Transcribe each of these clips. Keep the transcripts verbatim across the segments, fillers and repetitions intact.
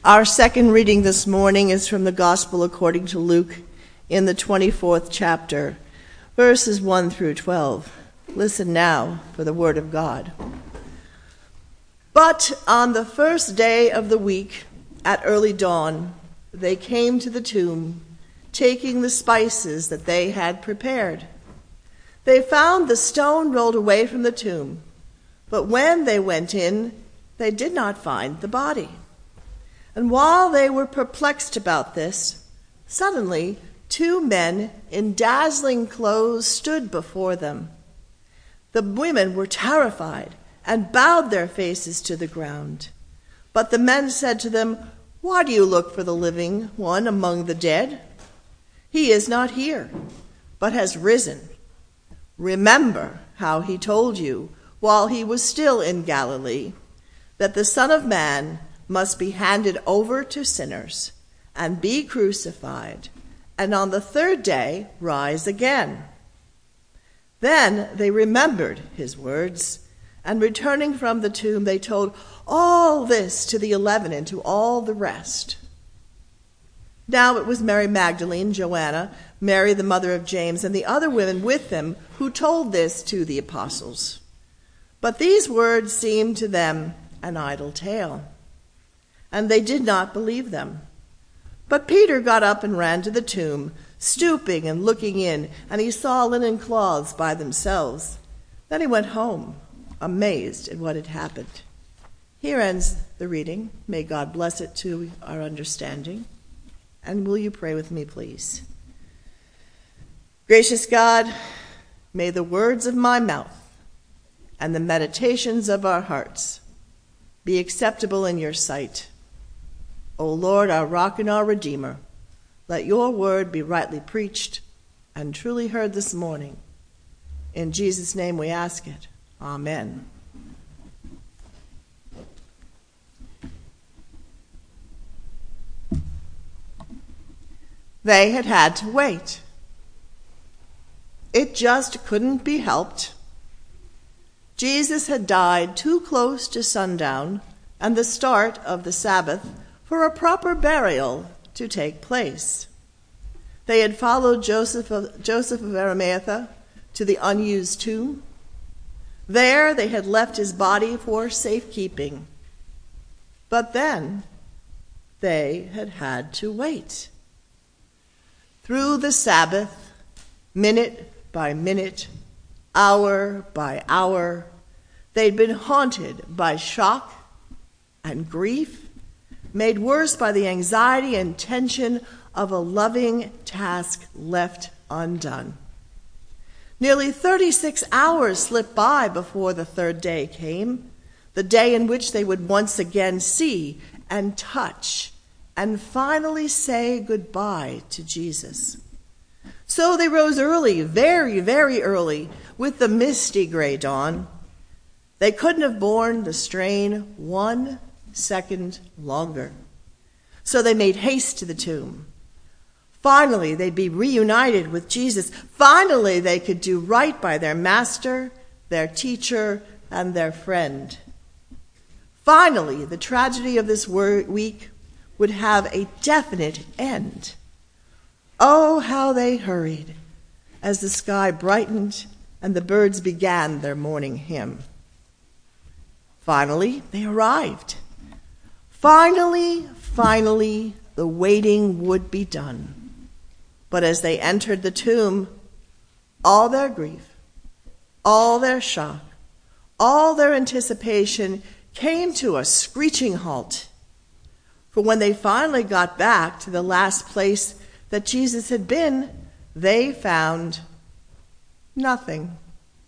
Our second reading this morning is from the Gospel according to Luke in the twenty-fourth chapter, verses one through twelve. Listen now for the word of God. But on the first day of the week, at early dawn, they came to the tomb, taking the spices that they had prepared. They found the stone rolled away from the tomb, but when they went in, they did not find the body. And while they were perplexed about this, suddenly two men in dazzling clothes stood before them. The women were terrified and bowed their faces to the ground. But the men said to them, "Why do you look for the living one among the dead? He is not here, but has risen. Remember how he told you while he was still in Galilee, that the Son of Man must be handed over to sinners and be crucified, and on the third day rise again." Then they remembered his words, and returning from the tomb, they told all this to the eleven and to all the rest. Now it was Mary Magdalene, Joanna, Mary the mother of James, and the other women with them who told this to the apostles. But these words seemed to them an idle tale, and they did not believe them. But Peter got up and ran to the tomb, stooping and looking in, and he saw linen cloths by themselves. Then he went home, amazed at what had happened. Here ends the reading. May God bless it to our understanding. And will you pray with me, please? Gracious God, may the words of my mouth and the meditations of our hearts be acceptable in your sight. O Lord, our rock and our redeemer, let your word be rightly preached and truly heard this morning. In Jesus' name we ask it. Amen. They had had to wait. It just couldn't be helped. Jesus had died too close to sundown and the start of the Sabbath for a proper burial to take place. They had followed Joseph of, Joseph of Arimathea to the unused tomb. There they had left his body for safekeeping. But then they had had to wait. Through the Sabbath, minute by minute, hour by hour, they'd been haunted by shock and grief, made worse by the anxiety and tension of a loving task left undone. Nearly thirty-six hours slipped by before the third day came, the day in which they would once again see and touch and finally say goodbye to Jesus. So they rose early, very, very early, with the misty gray dawn. They couldn't have borne the strain one second longer. So they made haste to the tomb. Finally, they'd be reunited with Jesus. Finally, they could do right by their master, their teacher, and their friend. Finally, the tragedy of this week would have a definite end. Oh, how they hurried as the sky brightened and the birds began their morning hymn. Finally, they arrived. Finally, finally, the waiting would be done. But as they entered the tomb, all their grief, all their shock, all their anticipation came to a screeching halt. For when they finally got back to the last place that Jesus had been, they found nothing.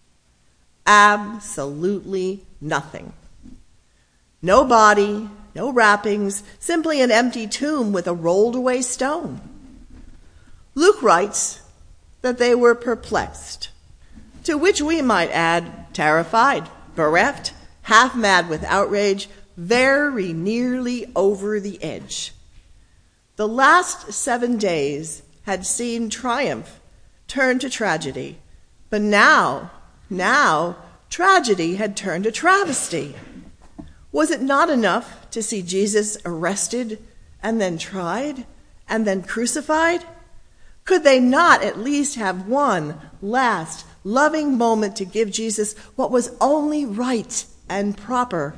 Absolutely nothing. No body, no wrappings, simply an empty tomb with a rolled away stone. Luke writes that they were perplexed, to which we might add terrified, bereft, half mad with outrage, very nearly over the edge. The last seven days had seen triumph turn to tragedy, but now, now, tragedy had turned to travesty. Was it not enough to see Jesus arrested and then tried and then crucified? Could they not at least have one last loving moment to give Jesus what was only right and proper?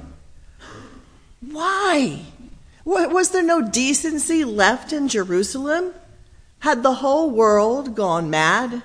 Why? Was there no decency left in Jerusalem? Had the whole world gone mad?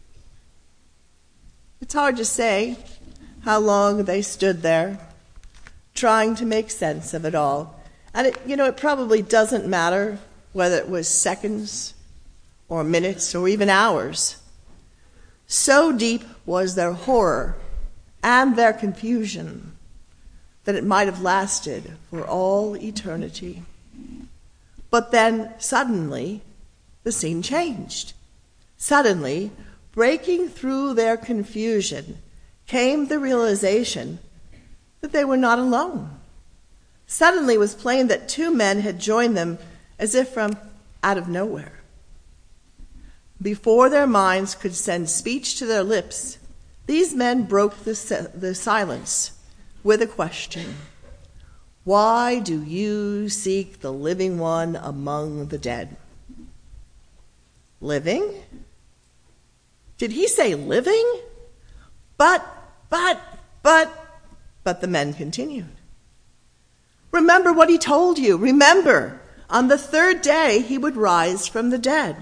It's hard to say how long they stood there, trying to make sense of it all. And, it, you know, it probably doesn't matter whether it was seconds or minutes or even hours. So deep was their horror and their confusion that it might have lasted for all eternity. But then suddenly, the scene changed. Suddenly, breaking through their confusion, came the realization that they were not alone. Suddenly it was plain that two men had joined them as if from out of nowhere. Before their minds could send speech to their lips, these men broke the, the silence with a question. Why do you seek the living one among the dead? Living? Did he say living? But, but, but, but the men continued. Remember what he told you. Remember, on the third day he would rise from the dead.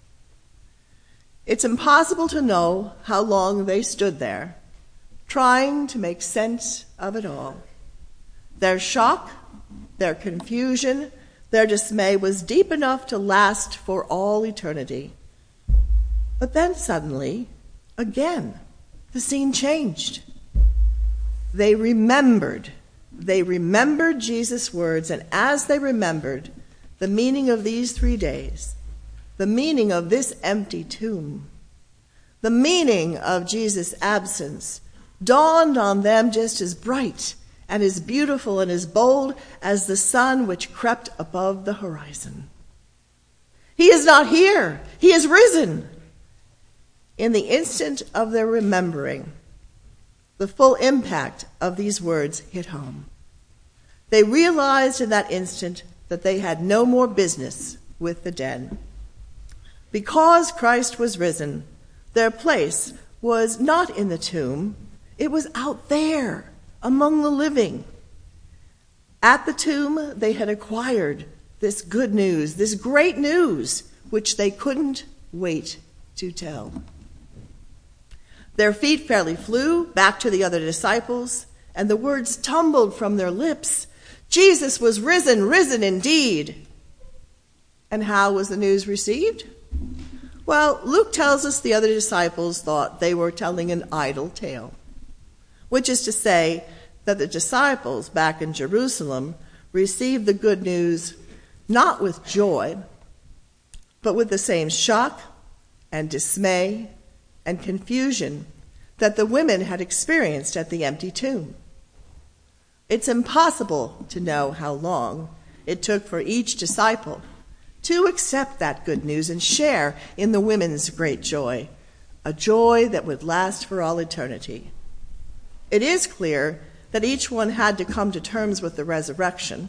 It's impossible to know how long they stood there, trying to make sense of it all. Their shock, their confusion, their dismay was deep enough to last for all eternity. But then suddenly, again, the scene changed. They remembered. They remembered Jesus' words, and as they remembered the meaning of these three days, the meaning of this empty tomb, the meaning of Jesus' absence, dawned on them just as bright and as beautiful and as bold as the sun which crept above the horizon. He is not here. He is risen. In the instant of their remembering, the full impact of these words hit home. They realized in that instant that they had no more business with the dead. Because Christ was risen, their place was not in the tomb, it was out there among the living. At the tomb, they had acquired this good news, this great news, which they couldn't wait to tell. Their feet fairly flew back to the other disciples, and the words tumbled from their lips. Jesus was risen, risen indeed. And how was the news received? Well, Luke tells us the other disciples thought they were telling an idle tale, which is to say that the disciples back in Jerusalem received the good news not with joy, but with the same shock and dismay and confusion that the women had experienced at the empty tomb. It's impossible to know how long it took for each disciple to accept that good news and share in the women's great joy, a joy that would last for all eternity. It is clear that each one had to come to terms with the resurrection.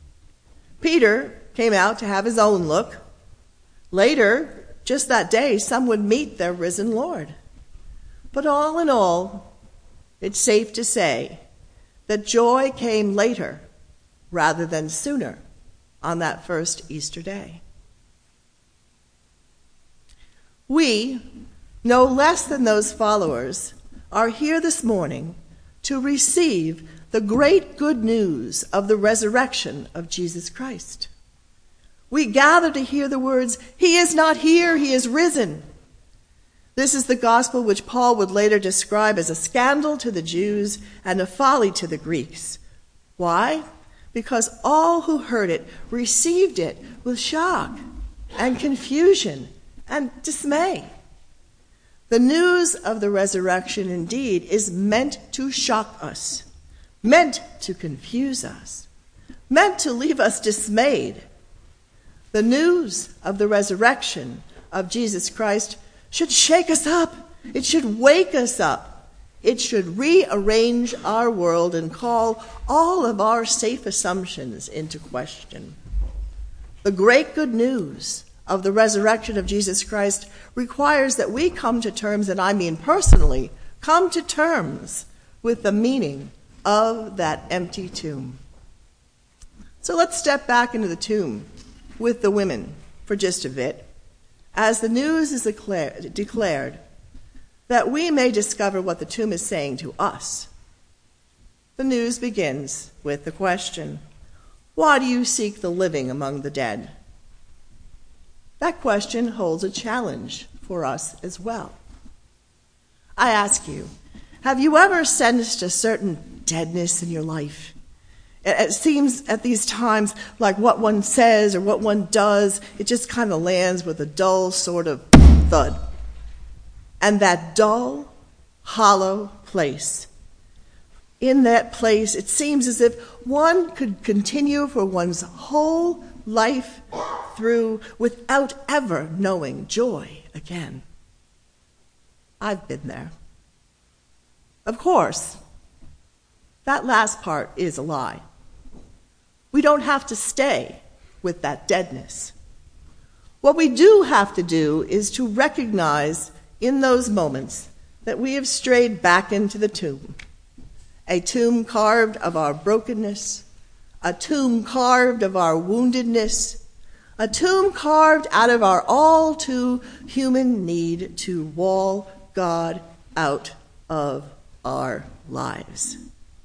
Peter came out to have his own look. Later, just that day, some would meet their risen Lord. But all in all, it's safe to say that joy came later rather than sooner on that first Easter day. We, no less than those followers, are here this morning to receive the great good news of the resurrection of Jesus Christ. We gather to hear the words, "He is not here, he is risen." This is the gospel which Paul would later describe as a scandal to the Jews and a folly to the Greeks. Why? Because all who heard it received it with shock and confusion and dismay. The news of the resurrection, indeed, is meant to shock us, meant to confuse us, meant to leave us dismayed. The news of the resurrection of Jesus Christ should shake us up. It should wake us up. It should rearrange our world and call all of our safe assumptions into question. The great good news of the resurrection of Jesus Christ requires that we come to terms, and I mean personally, come to terms with the meaning of that empty tomb. So let's step back into the tomb with the women for just a bit, as the news is declared, declared that we may discover what the tomb is saying to us. The news begins with the question, "Why do you seek the living among the dead?" That question holds a challenge for us as well. I ask you, have you ever sensed a certain deadness in your life? It seems at these times like what one says or what one does, it just kind of lands with a dull sort of thud. And that dull, hollow place, in that place, it seems as if one could continue for one's whole life through without ever knowing joy again. I've been there. Of course, that last part is a lie. We don't have to stay with that deadness. What we do have to do is to recognize in those moments that we have strayed back into the tomb, a tomb carved of our brokenness, a tomb carved of our woundedness, a tomb carved out of our all too human need to wall God out of our lives.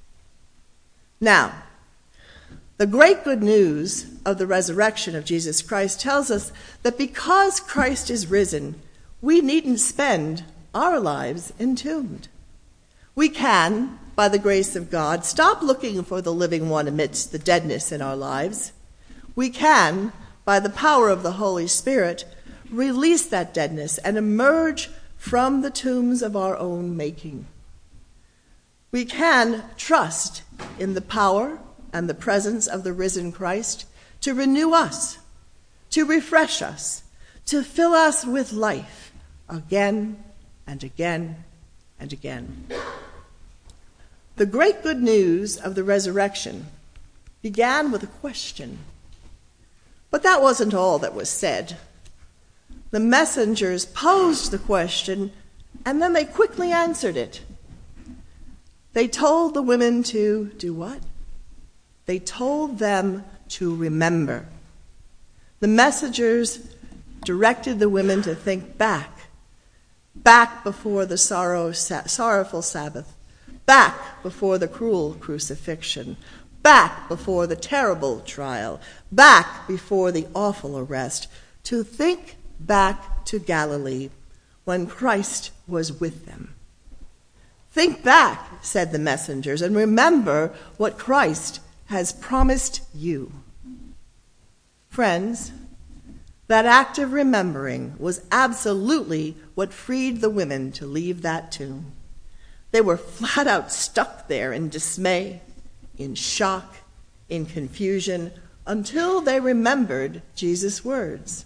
Now, the great good news of the resurrection of Jesus Christ tells us that because Christ is risen, we needn't spend our lives entombed. We can, by the grace of God, stop looking for the living one amidst the deadness in our lives. We can, by the power of the Holy Spirit, release that deadness and emerge from the tombs of our own making. We can trust in the power and the presence of the risen Christ to renew us, to refresh us, to fill us with life again and again and again. The great good news of the resurrection began with a question. But that wasn't all that was said. The messengers posed the question, and then they quickly answered it. They told the women to do what? They told them to remember. The messengers directed the women to think back, back before the sorrow, sorrowful Sabbath, back before the cruel crucifixion, back before the terrible trial, back before the awful arrest, to think back to Galilee when Christ was with them. Think back, said the messengers, and remember what Christ has promised you. Friends, that act of remembering was absolutely what freed the women to leave that tomb. They were flat out stuck there in dismay, in shock, in confusion, until they remembered Jesus' words.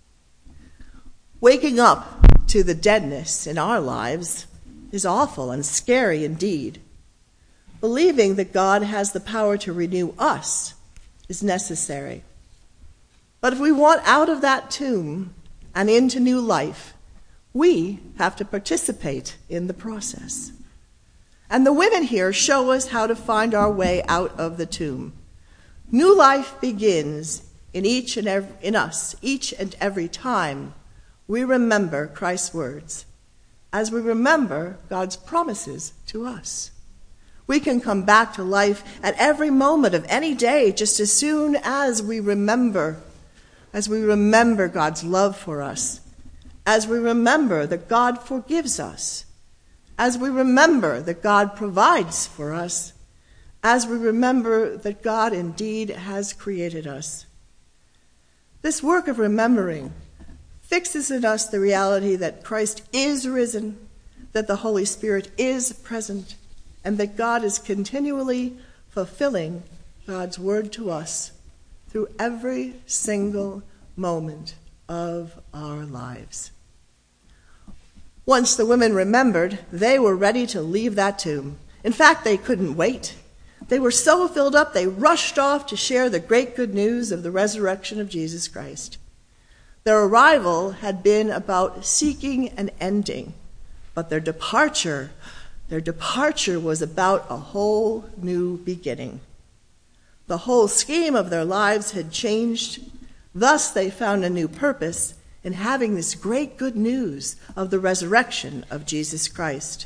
Waking up to the deadness in our lives is awful and scary indeed. Believing that God has the power to renew us is necessary. But if we want out of that tomb and into new life, we have to participate in the process. And the women here show us how to find our way out of the tomb. New life begins in each and every, in us, each and every time we remember Christ's words, as we remember God's promises to us. We can come back to life at every moment of any day just as soon as we remember, as we remember God's love for us, as we remember that God forgives us, as we remember that God provides for us, as we remember that God indeed has created us. This work of remembering fixes in us the reality that Christ is risen, that the Holy Spirit is present, and that God is continually fulfilling God's word to us through every single moment of our lives. Once the women remembered, they were ready to leave that tomb. In fact, they couldn't wait. They were so filled up, they rushed off to share the great good news of the resurrection of Jesus Christ. Their arrival had been about seeking an ending, but their departure, their departure was about a whole new beginning. The whole scheme of their lives had changed. Thus, they found a new purpose in having this great good news of the resurrection of Jesus Christ.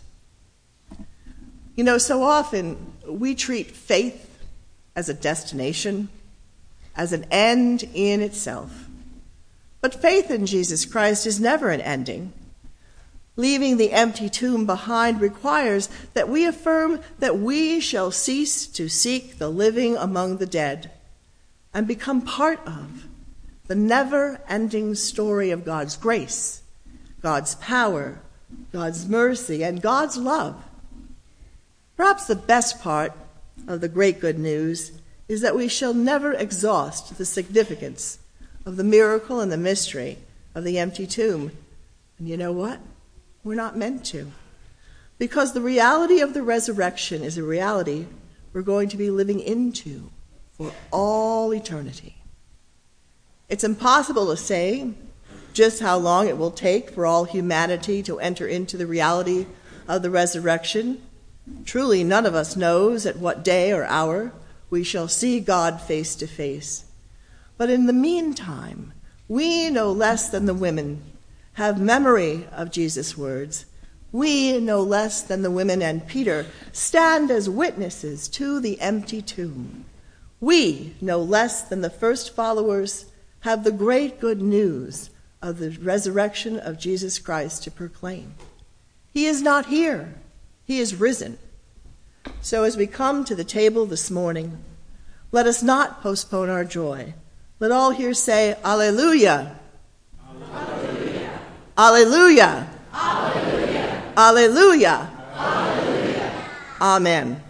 You know, so often we treat faith as a destination, as an end in itself. But faith in Jesus Christ is never an ending. Leaving the empty tomb behind requires that we affirm that we shall cease to seek the living among the dead and become part of the never-ending story of God's grace, God's power, God's mercy, and God's love. Perhaps the best part of the great good news is that we shall never exhaust the significance of the miracle and the mystery of the empty tomb. And you know what? We're not meant to. Because the reality of the resurrection is a reality we're going to be living into for all eternity. It's impossible to say just how long it will take for all humanity to enter into the reality of the resurrection. Truly, none of us knows at what day or hour we shall see God face to face. But in the meantime, we, no less than the women, have memory of Jesus' words. We, no less than the women and Peter, stand as witnesses to the empty tomb. We, no less than the first followers, have the great good news of the resurrection of Jesus Christ to proclaim. He is not here. He is risen. So as we come to the table this morning, let us not postpone our joy. Let all here say, Alleluia. Alleluia. Alleluia. Alleluia. Alleluia. Alleluia. Amen.